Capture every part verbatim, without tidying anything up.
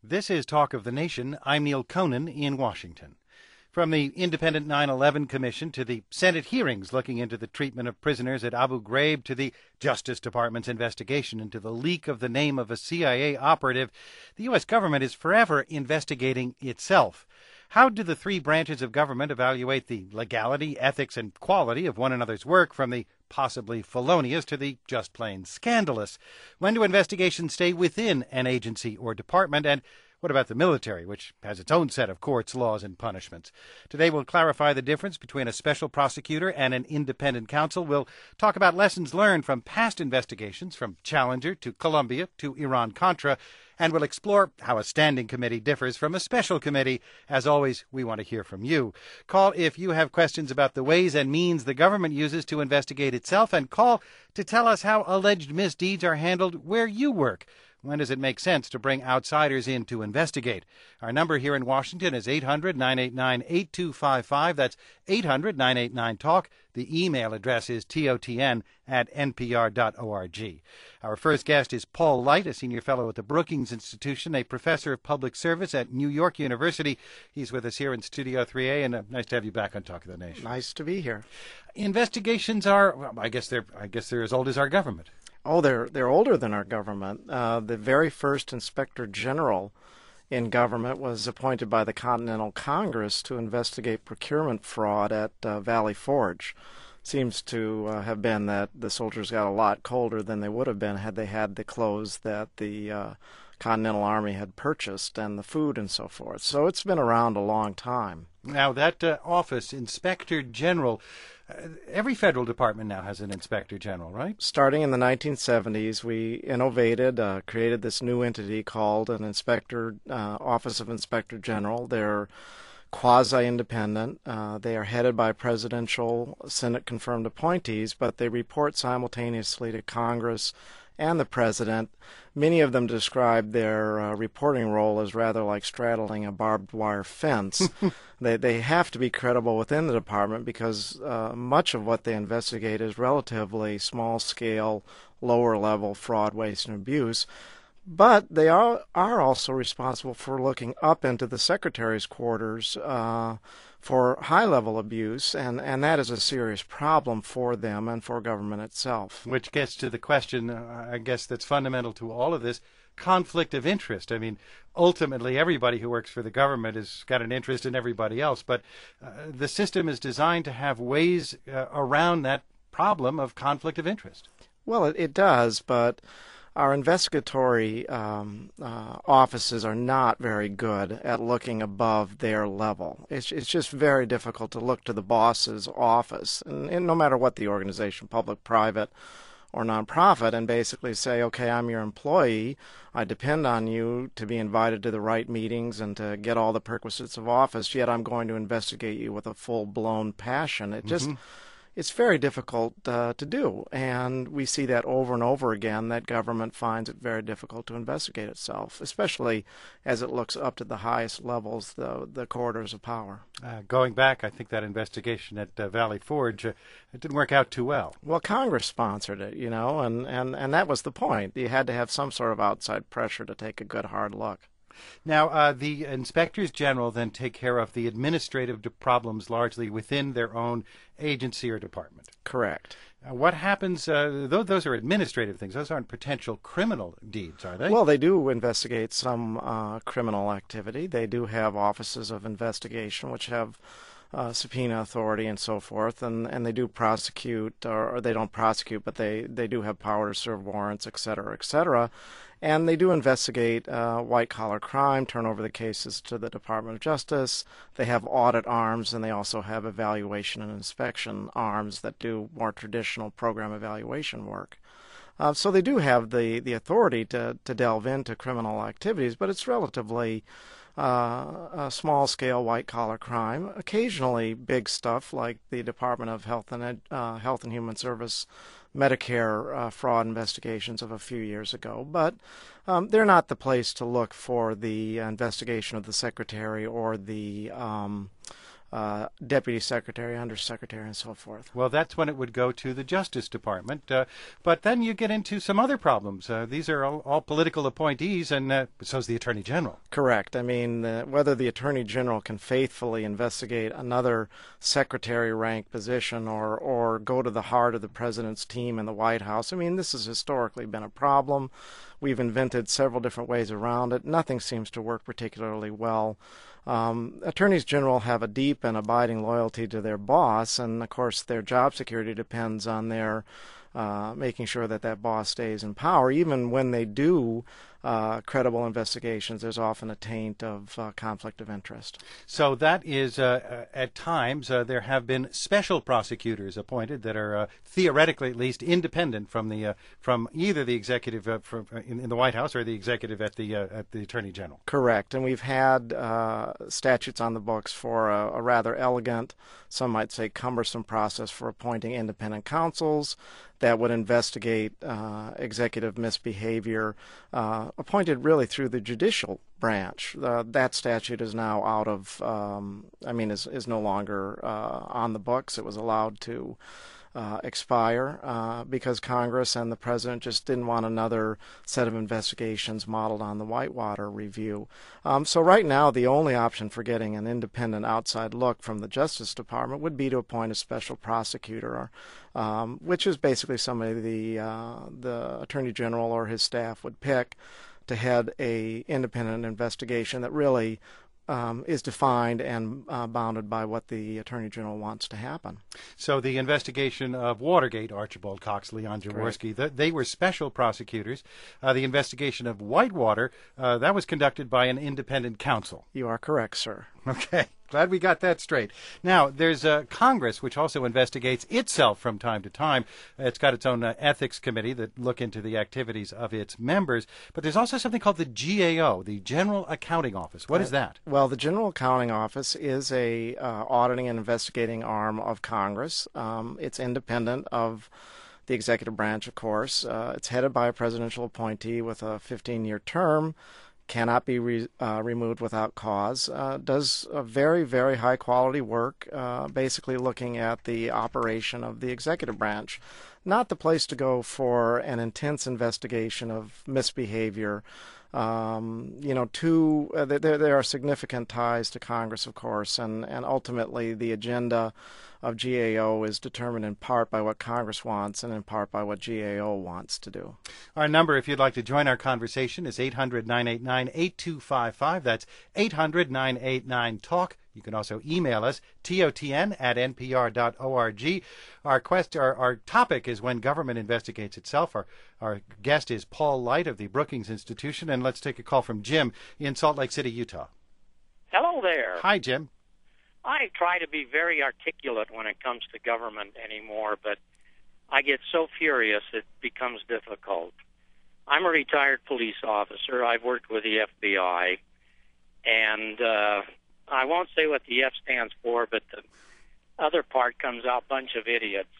This is Talk of the Nation. I'm Neil Conan in Washington. From the independent nine eleven Commission to the Senate hearings looking into the treatment of prisoners at Abu Ghraib to the Justice Department's investigation into the leak of the name of a C I A operative, the U S government is forever investigating itself. How do the three branches of government evaluate the legality, ethics, and quality of one another's work, from the possibly felonious to the just plain scandalous? When do investigations stay within an agency or department? And what about the military, which has its own set of courts, laws, and punishments? Today we'll clarify the difference between a special prosecutor and an independent counsel. We'll talk about lessons learned from past investigations, from Challenger to Columbia to Iran-Contra, and we'll explore how a standing committee differs from a special committee. As always, we want to hear from you. Call if you have questions about the ways and means the government uses to investigate itself, and call to tell us how alleged misdeeds are handled where you work. When does it make sense to bring outsiders in to investigate? Our number here in Washington is eight hundred, nine eight nine, eight two five five. That's eight hundred, nine eight nine, talk. The email address is totn at npr dot org. Our first guest is Paul Light, a senior fellow at the Brookings Institution, a professor of public service at New York University. He's with us here in Studio three A, and uh, nice to have you back on Talk of the Nation. Nice to be here. Investigations are, well, I guess they're, I guess they're as old as our government. Oh, they're they're older than our government. Uh, the very first inspector general in government was appointed by the Continental Congress to investigate procurement fraud at uh, Valley Forge. Seems to uh, have been that the soldiers got a lot colder than they would have been had they had the clothes that the uh, Continental Army had purchased and the food and so forth. So it's been around a long time. Now, that uh, office, Inspector General, uh, every federal department now has an Inspector General, right? Starting in the nineteen seventies, we innovated, uh, created this new entity called an Inspector uh, Office of Inspector General. They're quasi-independent. Uh, they are headed by presidential Senate-confirmed appointees, but they report simultaneously to Congress and the president. Many of them describe their uh, reporting role as rather like straddling a barbed wire fence. they they have to be credible within the department because uh, much of what they investigate is relatively small-scale, lower-level fraud, waste, and abuse. But they are, are also responsible for looking up into the secretary's quarters uh, for high-level abuse, and, and that is a serious problem for them and for government itself. Which gets to the question, uh, I guess, that's fundamental to all of this, conflict of interest. I mean, ultimately, everybody who works for the government has got an interest in everybody else, but uh, the system is designed to have ways uh, around that problem of conflict of interest. Well, it, it does, but our investigatory um, uh, offices are not very good at looking above their level. It's, it's just very difficult to look to the boss's office, and, and no matter what the organization, public, private, or nonprofit, and basically say, okay, I'm your employee. I depend on you to be invited to the right meetings and to get all the perquisites of office, yet I'm going to investigate you with a full-blown passion. It just... Mm-hmm. It's very difficult uh, to do, and we see that over and over again, that government finds it very difficult to investigate itself, especially as it looks up to the highest levels, the, the corridors of power. Uh, going back, I think that investigation at uh, Valley Forge, uh, it didn't work out too well. Well, Congress sponsored it, you know, and, and, and that was the point. You had to have some sort of outside pressure to take a good hard look. Now, uh, the inspectors general then take care of the administrative problems largely within their own agency or department. Correct. Uh, what happens, uh, those, those are administrative things. Those aren't potential criminal deeds, are they? Well, they do investigate some uh, criminal activity. They do have offices of investigation which have Uh, subpoena authority and so forth, and, and they do prosecute, or, or they don't prosecute, but they, they do have power to serve warrants, et cetera, et cetera. And they do investigate uh, white-collar crime, turn over the cases to the Department of Justice. They have audit arms, and they also have evaluation and inspection arms that do more traditional program evaluation work. Uh, so they do have the, the authority to, to delve into criminal activities, but it's relatively Uh, a small-scale white-collar crime, occasionally big stuff like the Department of Health and Ed, uh, Health and Human Service Medicare uh, fraud investigations of a few years ago. But um, they're not the place to look for the investigation of the Secretary or the um, uh, deputy secretary, undersecretary, and so forth. Well, that's when it would go to the Justice Department. Uh, but then you get into some other problems. Uh, these are all, all political appointees, and uh, so's the Attorney General. Correct. I mean, uh, whether the Attorney General can faithfully investigate another secretary rank position or, or go to the heart of the president's team in the White House, I mean, this has historically been a problem. We've invented several different ways around it. Nothing seems to work particularly well. Um, attorneys general have a deep and abiding loyalty to their boss, and of course their job security depends on their uh, making sure that that boss stays in power. Even when they do uh, credible investigations, there's often a taint of uh, conflict of interest. So that is, uh, at times, uh, there have been special prosecutors appointed that are uh, theoretically, at least, independent from the uh, from either the executive uh, from, uh, in, in the White House or the executive at the uh, at the Attorney General. Correct, and we've had uh, statutes on the books for a, a rather elegant, some might say cumbersome process for appointing independent counsels that would investigate uh, executive misbehavior, uh, appointed really through the judicial branch. Uh, that statute is now out of, um, I mean, is, is no longer uh, on the books. It was allowed to uh, expire uh, because Congress and the President just didn't want another set of investigations modeled on the Whitewater review. Um, so right now, the only option for getting an independent outside look from the Justice Department would be to appoint a special prosecutor, or, um, which is basically somebody the uh, the Attorney General or his staff would pick to head a independent investigation that really um, is defined and uh, bounded by what the Attorney General wants to happen. So the investigation of Watergate, Archibald Cox, Leon Jaworski, the, they were special prosecutors. Uh, the investigation of Whitewater, uh, that was conducted by an independent counsel. You are correct, sir. Okay. Glad we got that straight. Now, there's uh, Congress, which also investigates itself from time to time. It's got its own uh, ethics committee that look into the activities of its members. But there's also something called the G A O, the General Accounting Office. What is that? Well, the General Accounting Office is a uh, auditing and investigating arm of Congress. Um, it's independent of the executive branch, of course. Uh, it's headed by a presidential appointee with a fifteen-year term. Cannot be re, uh, removed without cause, uh, does a very, very high-quality work, uh, basically looking at the operation of the executive branch. Not the place to go for an intense investigation of misbehavior. Um, you know, two, uh, there, there are significant ties to Congress, of course, and, and ultimately the agenda of G A O is determined in part by what Congress wants and in part by what G A O wants to do. Our number, if you'd like to join our conversation, is eight hundred, nine eight nine, eight two five five. That's eight hundred, nine eight nine, talk. You can also email us, T O T N at N P R dot org. Our, quest, our, our topic is when government investigates itself. Our, our guest is Paul Light of the Brookings Institution. And let's take a call from Jim in Salt Lake City, Utah. Hello there. Hi, Jim. I try to be very articulate when it comes to government anymore, but I get so furious it becomes difficult. I'm a retired police officer. I've worked with the F B I, and uh, I won't say what the F stands for, but the other part comes out, bunch of idiots.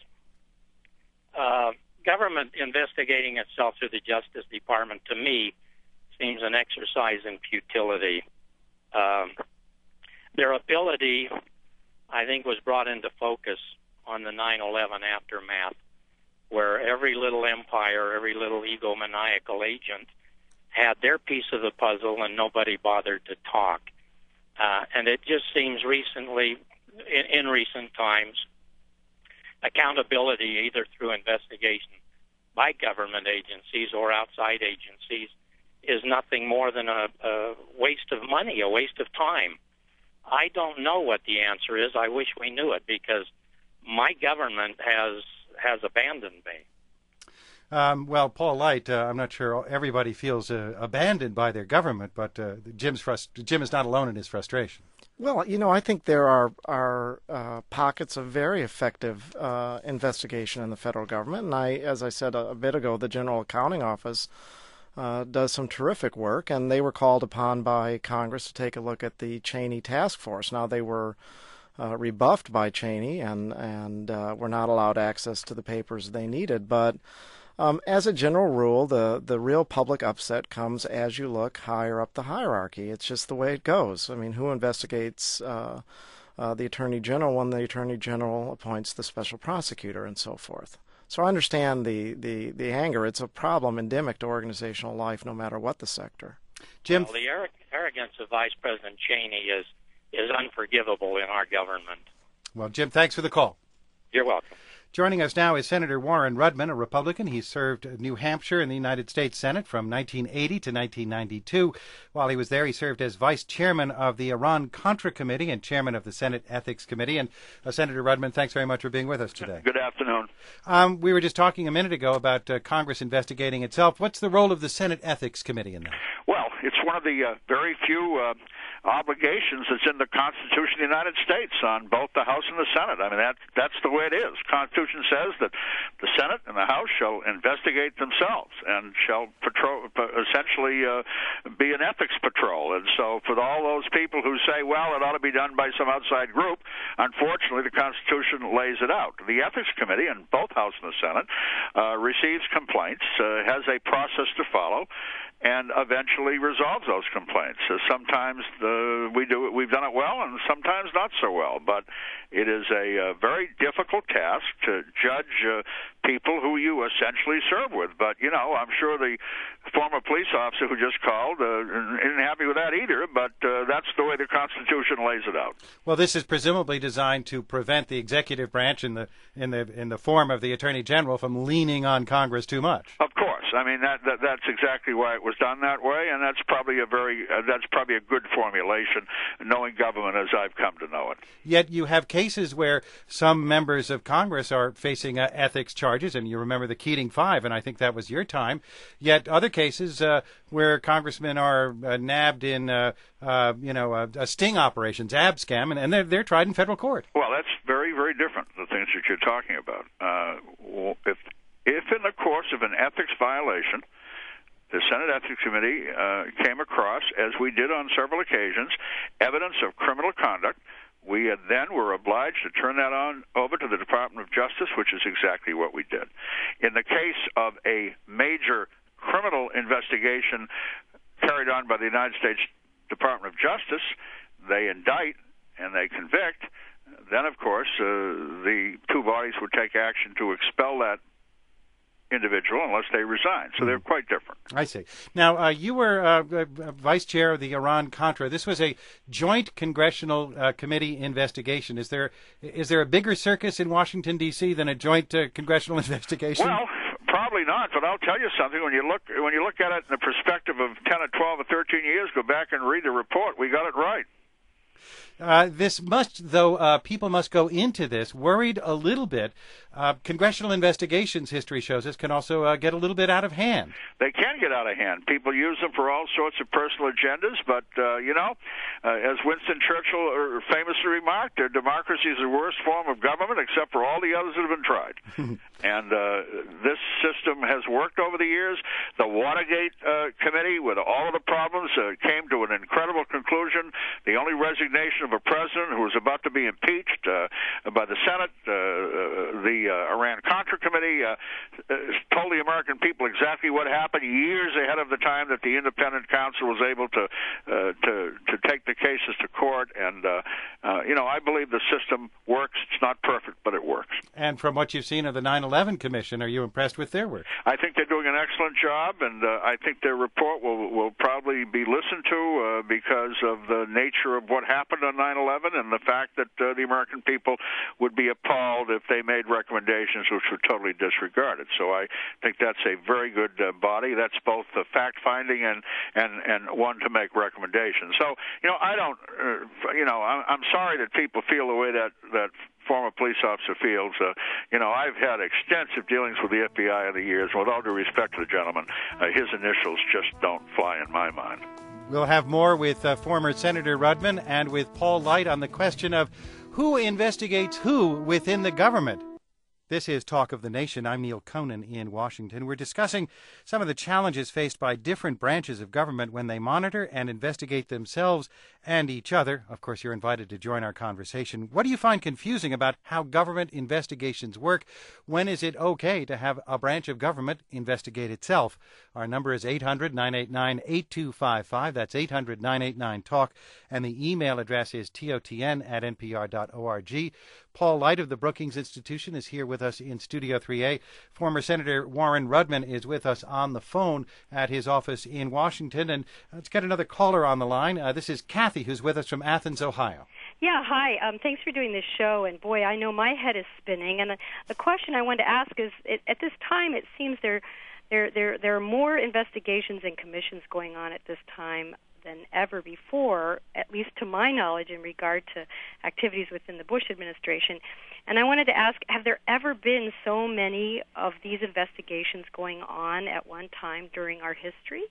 Uh, government investigating itself through the Justice Department, to me, seems an exercise in futility. Um, their ability, I think, was brought into focus on the nine eleven aftermath, where every little empire, every little egomaniacal agent had their piece of the puzzle and nobody bothered to talk. Uh, and it just seems recently, in, in recent times, accountability, either through investigation by government agencies or outside agencies, is nothing more than a, a waste of money, a waste of time. I don't know what the answer is. I wish we knew it, because my government has has abandoned me. Um, well, Paul Light, uh, I'm not sure everybody feels uh, abandoned by their government, but uh, Jim's frust- Jim is not alone in his frustration. Well, you know, I think there are are uh, pockets of very effective uh, investigation in the federal government, and I, as I said a, a bit ago, the General Accounting Office uh, does some terrific work, and they were called upon by Congress to take a look at the Cheney Task Force. Now, they were uh, rebuffed by Cheney, and and uh, were not allowed access to the papers they needed, but Um, as a general rule, the, the real public upset comes as you look higher up the hierarchy. It's just the way it goes. I mean, who investigates uh, uh, the Attorney General when the Attorney General appoints the special prosecutor and so forth. So I understand the, the, the anger. It's a problem endemic to organizational life, no matter what the sector. Jim, well, the arrogance of Vice President Cheney is is unforgivable in our government. Well, Jim, thanks for the call. You're welcome. Joining us now is Senator Warren Rudman, a Republican. He served New Hampshire in the United States Senate from nineteen eighty to nineteen ninety-two. While he was there, he served as vice chairman of the Iran-Contra Committee and chairman of the Senate Ethics Committee. And uh, Senator Rudman, thanks very much for being with us today. Good afternoon. Um, we were just talking a minute ago about uh, Congress investigating itself. What's the role of the Senate Ethics Committee in that? Well, it's one of the uh, very few uh, obligations that's in the Constitution of the United States on both the House and the Senate. I mean, that, that's the way it is. The Constitution says that the Senate and the House shall investigate themselves and shall patrol, essentially uh, be an ethics patrol. And so for all those people who say, well, it ought to be done by some outside group, unfortunately, the Constitution lays it out. The Ethics Committee in both House and the Senate uh, receives complaints, uh, has a process to follow, and eventually resolves those complaints. Uh, sometimes uh, we do it, we've done it well, and sometimes not so well. But it is a uh, very difficult task to judge uh, people who you essentially serve with. But you know, I'm sure the former police officer who just called uh, isn't happy with that either. But uh, that's the way the Constitution lays it out. Well, this is presumably designed to prevent the executive branch in the in the in the form of the Attorney General from leaning on Congress too much. Of course, I mean that, that that's exactly why it was done that way, and that's probably a very uh, that's probably a good formulation, knowing government as I've come to know it. Yet you have cases where some members of Congress are facing uh, ethics charges, and you remember the Keating Five, and I think that was your time. Yet other cases uh, where congressmen are uh, nabbed in uh, uh, you know uh, uh, sting operations, abscam, and, and they're they're tried in federal court. Well, that's very very different. The things that you're talking about. Uh, if if in the course of an ethics violation, the Senate Ethics Committee uh, came across, as we did on several occasions, evidence of criminal conduct, we had then were obliged to turn that on over to the Department of Justice, which is exactly what we did. In the case of a major criminal investigation carried on by the United States Department of Justice, they indict and they convict. Then, of course, uh, the two bodies would take action to expel that individual unless they resign. So they're quite different. I see. Now, uh, you were uh, uh, vice chair of the Iran-Contra. This was a joint congressional uh, committee investigation. Is there is there a bigger circus in Washington, D C than a joint uh, congressional investigation? Well, probably not, but I'll tell you something. When you look when you look at it in the perspective of ten or twelve or thirteen years, go back and read the report. We got it right. Uh, this must, though, uh, people must go into this worried a little bit. Uh, congressional investigations, history shows us, can also uh, get a little bit out of hand. They can get out of hand. People use them for all sorts of personal agendas, but, uh, you know, uh, as Winston Churchill famously remarked, democracy is the worst form of government except for all the others that have been tried. And uh, this system has worked over the years. The Watergate uh, Committee, with all of the problems, uh, came to an incredible conclusion. The only resignation of a president who was about to be impeached uh, by the Senate, uh, uh, the uh, Iran-Contra Committee, uh, uh, told the American people exactly what happened years ahead of the time that the independent counsel was able to uh, to to take the cases to court. And uh, uh, you know, I believe the system works. It's not perfect, but it works. And from what you've seen of the nine eleven Commission, are you impressed with their work? I think they're doing an excellent job, and uh, I think their report will will probably be listened to uh, because of the nature of what happened on nine eleven and the fact that uh, the American people would be appalled if they made recommendations which were totally disregarded. So I think that's a very good uh, body. That's both the fact-finding and, and, and one to make recommendations. So, you know, I don't, uh, you know, I'm, I'm sorry that people feel the way that, that former police officer feels. Uh, you know, I've had extensive dealings with the F B I over the years. With all due respect to the gentleman, uh, his initials just don't fly in my mind. We'll have more with uh, former Senator Rudman and with Paul Light on the question of who investigates who within the government. This is Talk of the Nation. I'm Neil Conan in Washington. We're discussing some of the challenges faced by different branches of government when they monitor and investigate themselves and each other. Of course, you're invited to join our conversation. What do you find confusing about how government investigations work? When is it okay to have a branch of government investigate itself? Our number is eight hundred, nine eight nine, eight two five five. That's eight hundred, nine eight nine, talk. And the email address is totn at n p r dot org. Paul Light of the Brookings Institution is here with us in Studio three A. Former Senator Warren Rudman is with us on the phone at his office in Washington. And let's get another caller on the line. Uh, this is Kathy, who's with us from Athens, Ohio. Yeah, hi. Um, thanks for doing this show. And, boy, I know my head is spinning. And the, the question I wanted to ask is, it, at this time, it seems there, there, there, there are more investigations and commissions going on at this time than ever before, at least to my knowledge, in regard to activities within the Bush administration. And I wanted to ask, have there ever been so many of these investigations going on at one time during our history?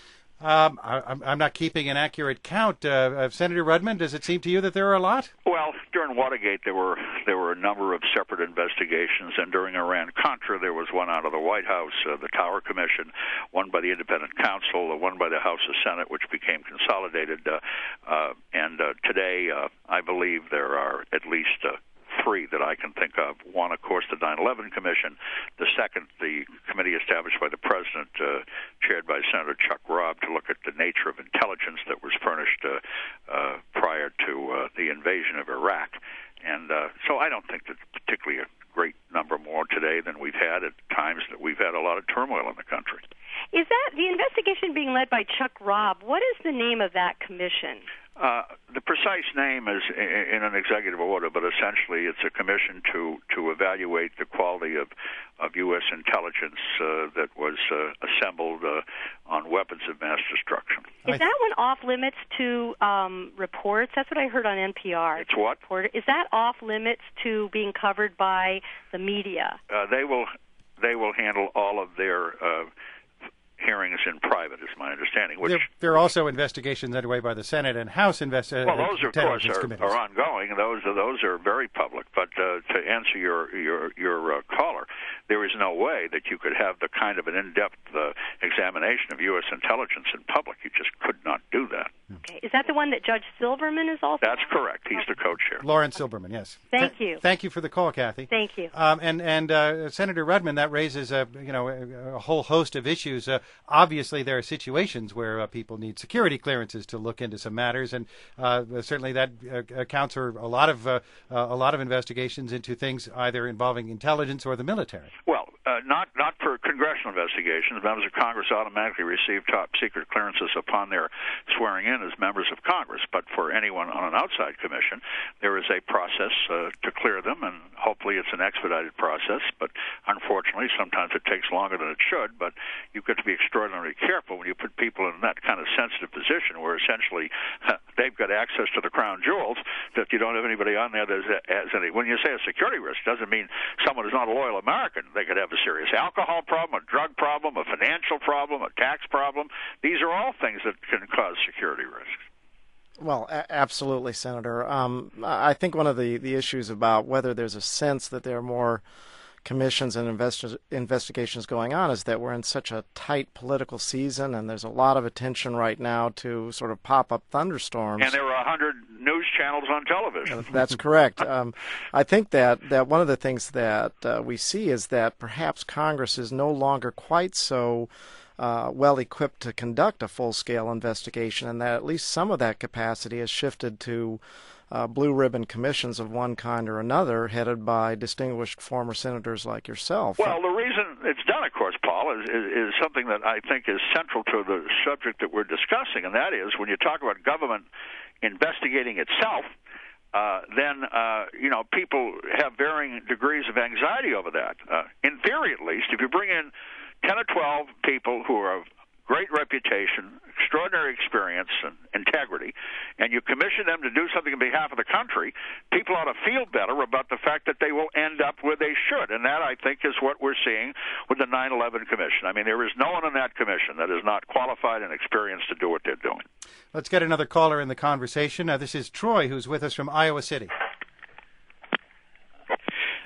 Um, I, I'm not keeping an accurate count. Uh, uh, Senator Rudman, does it seem to you that there are a lot? Well, during Watergate, there were there were a number of separate investigations, and during Iran-Contra, there was one out of the White House, uh, the Tower Commission, one by the Independent Counsel, uh, one by the House of Senate, which became consolidated. Uh, uh, and uh, today, uh, I believe there are at least uh, three that I can think of. One, of course, the nine eleven Commission. The second, the committee established by the President, uh, chaired by Senator Chuck Robb, to look at the nature of intelligence that was furnished uh, uh, prior to uh, the invasion of Iraq. And uh, so I don't think that's particularly a great number more today than we've had at times that we've had a lot of turmoil in the country. Is that the investigation being led by Chuck Robb? What is the name of that commission? Uh, the precise name is in an executive order, but essentially it's a commission to, to evaluate the quality of, of U S intelligence uh, that was uh, assembled uh, on weapons of mass destruction. Is that one off limits to um, reports? That's what I heard on N P R. It's what? Is that off limits to being covered by the media? Uh, they will they will handle all of their uh, hearings in private, is my understanding. Which, there, there are also investigations underway by the Senate and House investigations. Well, those, of course, are, are ongoing. Those are, those are very public. But uh, to answer your your, your uh, caller, there is no way that you could have the kind of an in-depth uh, examination of U S intelligence in public. You just could not do that. Okay. Is that the one that Judge Silverman is also? That's correct. He's the co-chair. Lawrence Silberman, yes. Thank Th- you. Thank you for the call, Kathy. Thank you. Um, and and uh, Senator Rudman, that raises a you know a, a whole host of issues. Uh, obviously, there are situations where uh, people need security clearances to look into some matters, and uh, certainly that uh, accounts for a lot of uh, uh, a lot of investigations into things either involving intelligence or the military. Well, uh, not not for congressional investigations. Members of Congress automatically receive top secret clearances upon their swearing in as members of Congress. But for anyone on an outside commission, there is a process uh, to clear them, and hopefully it's an expedited process. But unfortunately, sometimes it takes longer than it should. But you've got to be extraordinarily careful when you put people in that kind of sensitive position where essentially uh, they've got access to the crown jewels, that you don't have anybody on there that has any. When you say a security risk, doesn't mean someone is not a loyal American. They could have a serious alcohol problem, a drug problem, a financial problem, a tax problem. These are all things that can cause security risks. Well, a- absolutely, Senator. Um, I think one of the, the issues about whether there's a sense that there are more commissions and investi- investigations going on is that we're in such a tight political season, and there's a lot of attention right now to sort of pop-up thunderstorms. And there are a hundred news channels on television. That's correct. Um, I think that, that one of the things that uh, we see is that perhaps Congress is no longer quite so uh, well equipped to conduct a full-scale investigation, and that at least some of that capacity has shifted to Uh, blue ribbon commissions of one kind or another, headed by distinguished former senators like yourself. Well, the reason it's done, of course, Paul, is, is, is something that I think is central to the subject that we're discussing, and that is when you talk about government investigating itself, uh, then, uh, you know, people have varying degrees of anxiety over that. Uh, in theory, at least, if you bring in ten or twelve people who are of great reputation, extraordinary experience and integrity, and you commission them to do something on behalf of the country, people ought to feel better about the fact that they will end up where they should. And that, I think, is what we're seeing with the nine eleven Commission. I mean, there is no one in that commission that is not qualified and experienced to do what they're doing. Let's get another caller in the conversation. Uh, this is Troy, who's with us from Iowa City. Uh,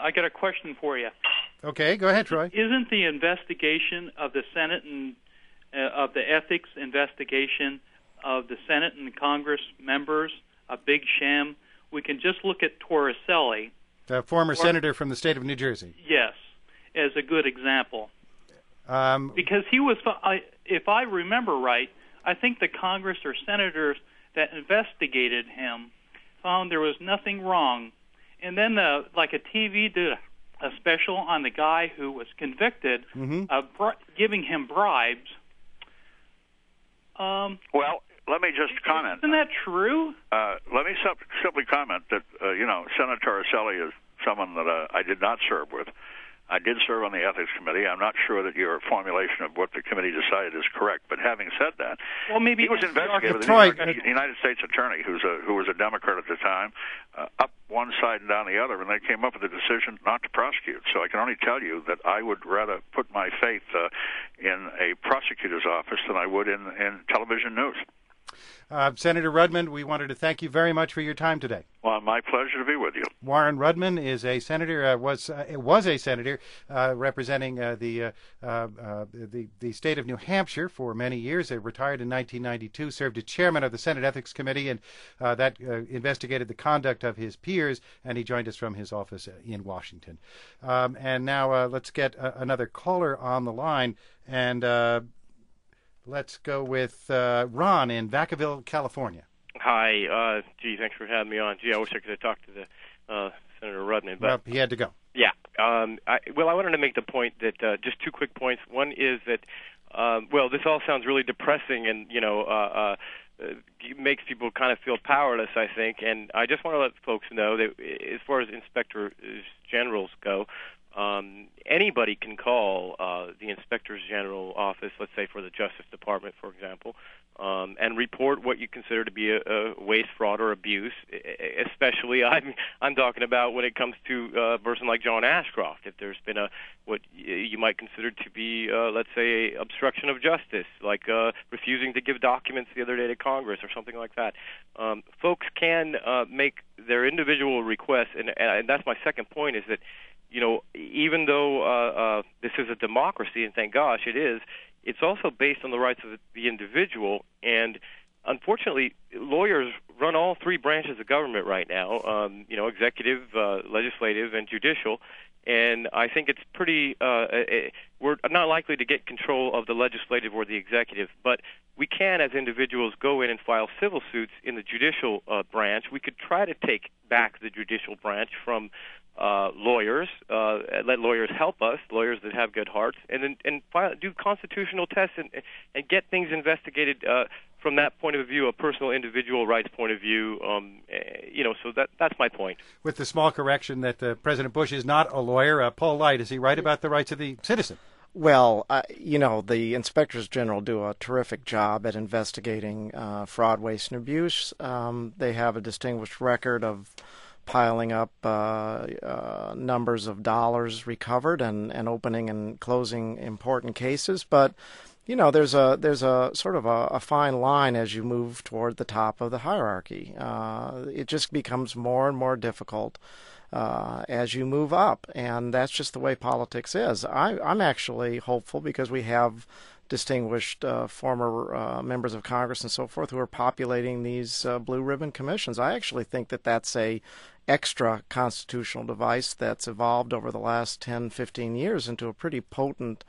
I got a question for you. Okay, go ahead, Troy. Isn't the investigation of the Senate and uh, of the ethics investigation of the Senate and Congress members a big sham? We can just look at Torricelli, the former or, senator from the state of New Jersey. Yes, as a good example. Um, because he was, I, if I remember right, I think the Congress or senators that investigated him found there was nothing wrong. And then, the, like a T V did a special on the guy who was convicted mm-hmm. of bri- giving him bribes. Um, well, let me just comment. Isn't that true? Uh, let me sim- simply comment that, uh, you know, Senator Torricelli is someone that uh, I did not serve with. I did serve on the Ethics Committee. I'm not sure that your formulation of what the committee decided is correct. But having said that, well, maybe he was investigated with Troy, the United States Attorney, who's a, who was a Democrat at the time, uh, up one side and down the other, and they came up with a decision not to prosecute. So I can only tell you that I would rather put my faith uh, in a prosecutor's office than I would in, in television news. Uh, Senator Rudman, we wanted to thank you very much for your time today. Well, my pleasure to be with you. Warren Rudman is a senator, uh, was uh, was a senator uh, representing uh, the, uh, uh, the the state of New Hampshire for many years. He retired in nineteen ninety-two, served as chairman of the Senate Ethics Committee, and uh, that uh, investigated the conduct of his peers, and he joined us from his office in Washington. Um, and now uh, let's get uh, another caller on the line, and uh, let's go with uh, Ron in Vacaville, California. Hi. Uh, gee, thanks for having me on. Gee, I wish I could have talked to the uh, Senator Rudman. But, well, he had to go. Yeah. Um, I, well, I wanted to make the point that uh, just two quick points. One is that, um, well, this all sounds really depressing and, you know, uh, uh, it makes people kind of feel powerless, I think. And I just want to let folks know that as far as inspectors generals go, Um, anybody can call uh, the Inspector General office, let's say for the Justice Department, for example, um, and report what you consider to be a, a waste, fraud, or abuse. Especially, I'm I'm talking about when it comes to a person like John Ashcroft. If there's been a what you might consider to be, uh, let's say, obstruction of justice, like uh, refusing to give documents the other day to Congress or something like that, um, folks can uh, make their individual requests, and, and that's my second point, is that, you know, even though uh, uh, this is a democracy, and thank gosh it is, it's also based on the rights of the individual. And unfortunately, lawyers run all three branches of government right now, um, you know, executive, uh, legislative, and judicial. And I think it's pretty, uh, we're not likely to get control of the legislative or the executive, but we can, as individuals, go in and file civil suits in the judicial uh, branch. We could try to take back the judicial branch from uh, lawyers, uh, let lawyers help us, lawyers that have good hearts, and then and file, do constitutional tests and, and get things investigated uh, from that point of view, a personal individual rights point of view. Um, you know, so that that's my point. With the small correction that uh, President Bush is not a lawyer, uh, Paul Light, is he right about the rights of the citizen? Well, uh, you know, the inspectors general do a terrific job at investigating uh, fraud, waste, and abuse. Um, they have a distinguished record of piling up uh, uh, numbers of dollars recovered and, and opening and closing important cases. But, you know, there's a there's a sort of a, a fine line as you move toward the top of the hierarchy. Uh, it just becomes more and more difficult Uh, as you move up, and that's just the way politics is. I, I'm actually hopeful because we have distinguished uh, former uh, members of Congress and so forth who are populating these uh, blue ribbon commissions. I actually think that that's a extra constitutional device that's evolved over the last ten, fifteen years into a pretty potent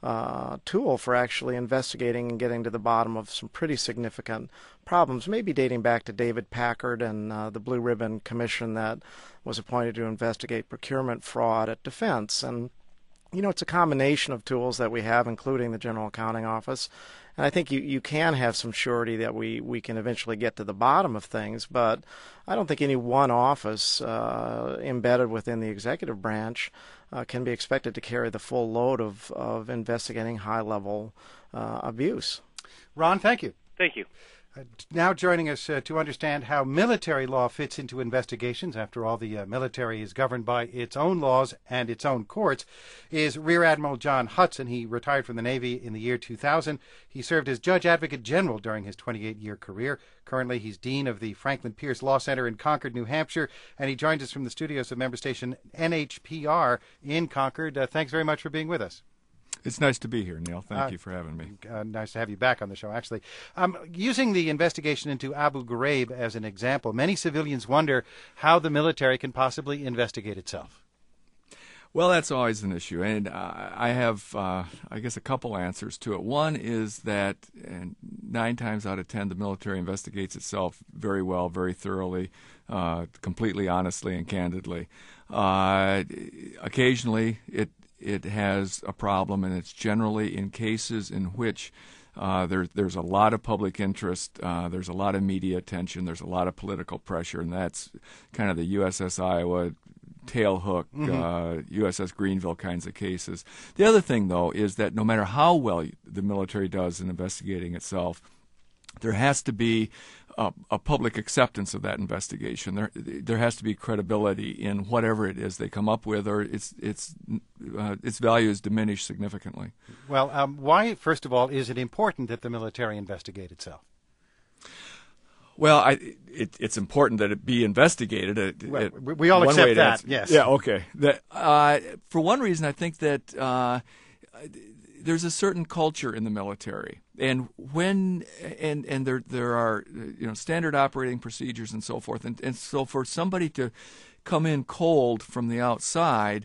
Uh, tool for actually investigating and getting to the bottom of some pretty significant problems, maybe dating back to David Packard and uh, the Blue Ribbon Commission that was appointed to investigate procurement fraud at Defense. And, you know, it's a combination of tools that we have, including the General Accounting Office. And I think you, you can have some surety that we, we can eventually get to the bottom of things, but I don't think any one office uh, embedded within the executive branch uh, can be expected to carry the full load of, of investigating high-level uh, abuse. Ron, thank you. Thank you. Uh, now joining us uh, to understand how military law fits into investigations, after all, the uh, military is governed by its own laws and its own courts, is Rear Admiral John Hudson. He retired from the Navy in the year two thousand. He served as Judge Advocate General during his twenty-eight-year career. Currently, he's Dean of the Franklin Pierce Law Center in Concord, New Hampshire, and he joins us from the studios of member station N H P R in Concord. Uh, thanks very much for being with us. It's nice to be here, Neil. Thank uh, you for having me. Uh, nice to have you back on the show, actually. Um, using the investigation into Abu Ghraib as an example, many civilians wonder how the military can possibly investigate itself. Well, that's always an issue, and uh, I have, uh, I guess, a couple answers to it. One is that and nine times out of ten, the military investigates itself very well, very thoroughly, uh, completely honestly and candidly. Uh, occasionally, it it has a problem, and it's generally in cases in which uh, there, there's a lot of public interest, uh, there's a lot of media attention, there's a lot of political pressure, and that's kind of the U S S Iowa, Tailhook, mm-hmm. uh, U S S Greenville kinds of cases. The other thing, though, is that no matter how well the military does in investigating itself, there has to be a, a public acceptance of that investigation. There, there has to be credibility in whatever it is they come up with, or its its uh, its value is diminished significantly. Well, um, why, first of all, is it important that the military investigate itself? Well, I, it, it's important that it be investigated. It, well, it, we all accept that, answer, yes. Yeah, okay. That, uh, for one reason, I think that uh, there's a certain culture in the military, and when and and there there are you know standard operating procedures and so forth, and, and so for somebody to come in cold from the outside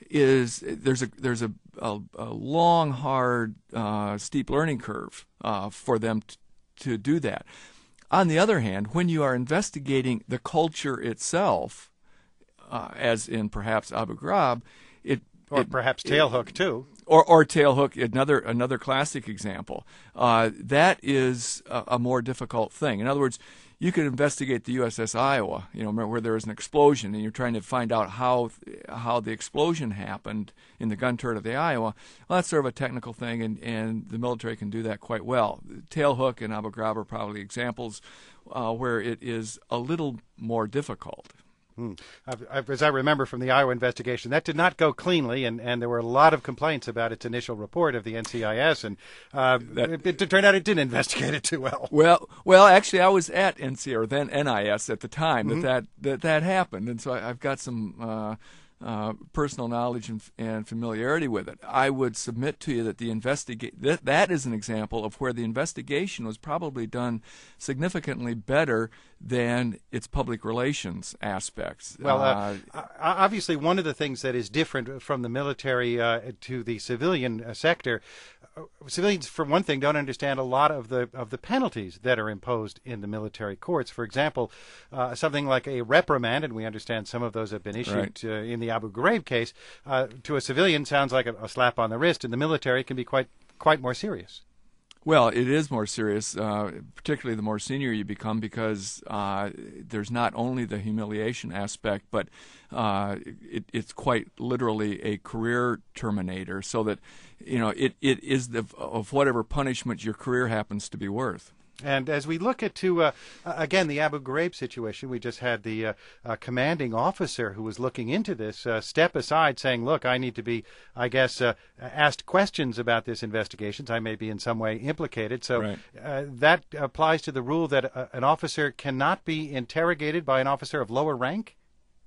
is there's a there's a a, a long, hard, uh, steep learning curve uh, for them t- to do that. On the other hand, when you are investigating the culture itself, uh, as in perhaps Abu Ghraib, it or it, perhaps Tailhook it, too, or or Tailhook, another another classic example. Uh, that is a, a more difficult thing. In other words, you could investigate the U S S Iowa, you know, where there was an explosion, and you're trying to find out how how the explosion happened in the gun turret of the Iowa. Well, that's sort of a technical thing, and, and the military can do that quite well. Tailhook and Abu Ghraib are probably examples uh, where it is a little more difficult. Hmm. As I remember from the Iowa investigation, that did not go cleanly, and, and there were a lot of complaints about its initial report of the N C I S, and uh, that, it, it turned out it didn't investigate it too well. Well, well, actually, I was at N C I S, or then N I S at the time mm-hmm. that, that, that that happened, and so I, I've got some uh, uh, personal knowledge and, and familiarity with it. I would submit to you that the investigate that that is an example of where the investigation was probably done significantly better than its public relations aspects. Well, uh, uh, obviously, one of the things that is different from the military uh, to the civilian uh, sector, uh, civilians, for one thing, don't understand a lot of the of the penalties that are imposed in the military courts. For example, uh, something like a reprimand, and we understand some of those have been issued right. uh, in the Abu Ghraib case, uh, to a civilian sounds like a, a slap on the wrist. In the military, it can be quite quite more serious. Well, it is more serious, uh, particularly the more senior you become, because uh, there's not only the humiliation aspect, but uh, it, it's quite literally a career terminator, so that you know it, it is the, of whatever punishment your career happens to be worth. And as we look at to, uh, again, the Abu Ghraib situation, we just had the uh, uh, commanding officer who was looking into this uh, step aside saying, look, I need to be, I guess, uh, asked questions about this investigation. I may be in some way implicated. So right. uh, that applies to the rule that uh, an officer cannot be interrogated by an officer of lower rank?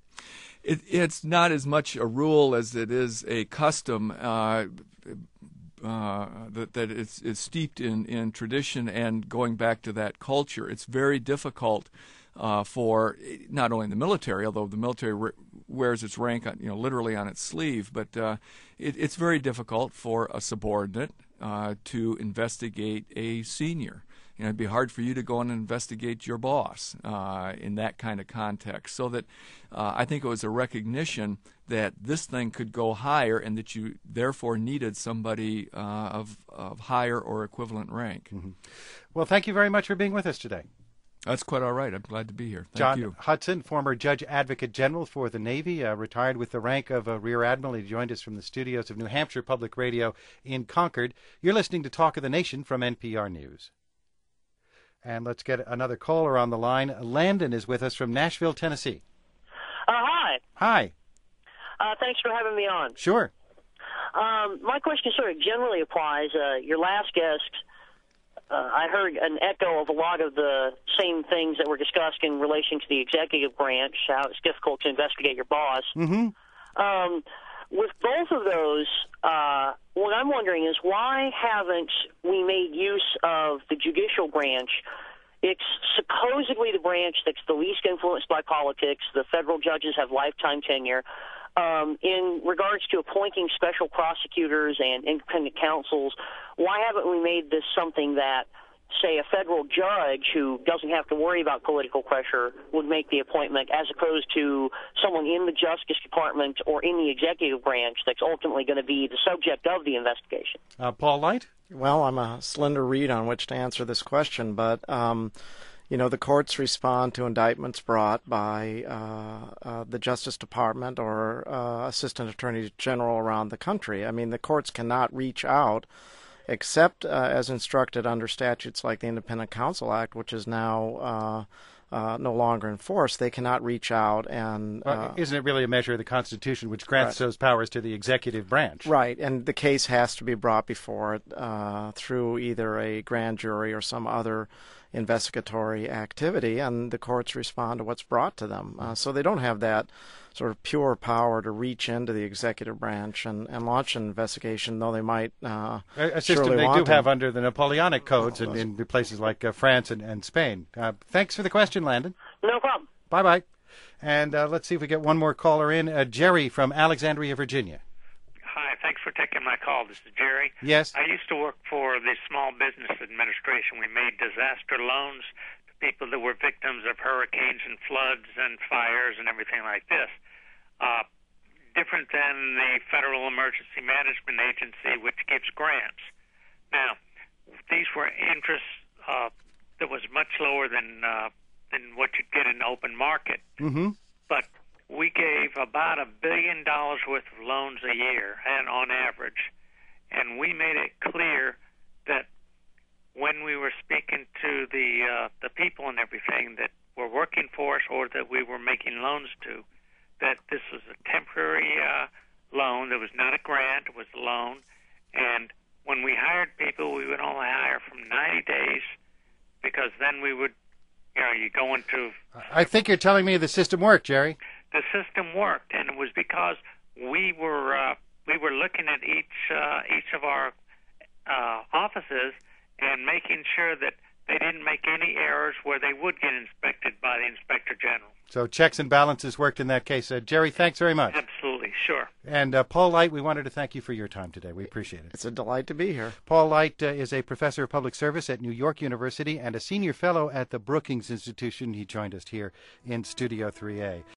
It, it's not as much a rule as it is a custom. Uh, Uh, that that it's, it's steeped in, in tradition and going back to that culture. It's very difficult uh, for not only the military, although the military re- wears its rank, on, you know, literally on its sleeve, but uh, it, it's very difficult for a subordinate uh, to investigate a senior. You know, it'd be hard for you to go and investigate your boss uh, in that kind of context. So that uh, I think it was a recognition that this thing could go higher, and that you therefore needed somebody uh, of of higher or equivalent rank. Mm-hmm. Well, thank you very much for being with us today. That's quite all right. I'm glad to be here. Thank John you. Hudson, former Judge Advocate General for the Navy, uh, retired with the rank of uh, Rear Admiral. He joined us from the studios of New Hampshire Public Radio in Concord. You're listening to Talk of the Nation from N P R News. And let's get another caller on the line. Landon is with us from Nashville, Tennessee. Uh, hi. Hi. Uh, thanks for having me on. Sure. Um, my question sort of generally applies. Uh, your last guest, uh, I heard an echo of a lot of the same things that were discussed in relation to the executive branch, how it's difficult to investigate your boss. Mm-hmm. Um, with both of those, uh, what I'm wondering is why haven't we made use of the judicial branch? It's supposedly the branch that's the least influenced by politics. The federal judges have lifetime tenure. Um, in regards to appointing special prosecutors and independent counsels, why haven't we made this something that, say, a federal judge who doesn't have to worry about political pressure would make the appointment, as opposed to someone in the Justice Department or in the executive branch that's ultimately going to be the subject of the investigation? Uh, Paul Light? Well, I'm a slender reed on which to answer this question, but um, you know, the courts respond to indictments brought by uh, uh, the Justice Department or uh, Assistant Attorney General around the country. I mean, the courts cannot reach out except uh, as instructed under statutes like the Independent Counsel Act, which is now uh, uh, no longer in force. They cannot reach out and... Uh, well, isn't it really a measure of the Constitution which grants right. those powers to the executive branch? Right, and the case has to be brought before it uh, through either a grand jury or some other investigatory activity, and the courts respond to what's brought to them. Uh, so they don't have that sort of pure power to reach into the executive branch and, and launch an investigation, though they might uh, a, a system surely they want do to. have under the Napoleonic codes in, in places like uh, France and, and Spain. Uh, thanks for the question, Landon. No problem. Bye-bye. And uh, let's see if we get one more caller in. Uh, Jerry from Alexandria, Virginia. Hi, thanks for taking my call. This is Jerry. Yes. I used to work for the Small Business Administration. We made disaster loans to people that were victims of hurricanes and floods and fires and everything like this. Uh, different than the Federal Emergency Management Agency, which gives grants. Now, these were interest uh, that was much lower than uh, than what you'd get in the open market. Mm-hmm. But we gave about a billion dollars worth of loans a year, and on average, and we made it clear that when we were speaking to the uh, the people and everything that were working for us or that we were making loans to, that this was a temporary uh, loan. There was not a grant; it was a loan. And when we hired people, we would only hire from ninety days, because then we would, you know, you go into. I think you're telling me the system worked, Jerry. The system worked, and it was because we were uh, we were looking at each uh, each of our uh, offices and making sure that they didn't make any errors where they would get inspected by the Inspector General. So checks and balances worked in that case. Uh, Jerry, thanks very much. Absolutely, sure. And uh, Paul Light, we wanted to thank you for your time today. We appreciate it. It's a delight to be here. Paul Light uh, is a professor of public service at New York University and a senior fellow at the Brookings Institution. He joined us here in Studio three A.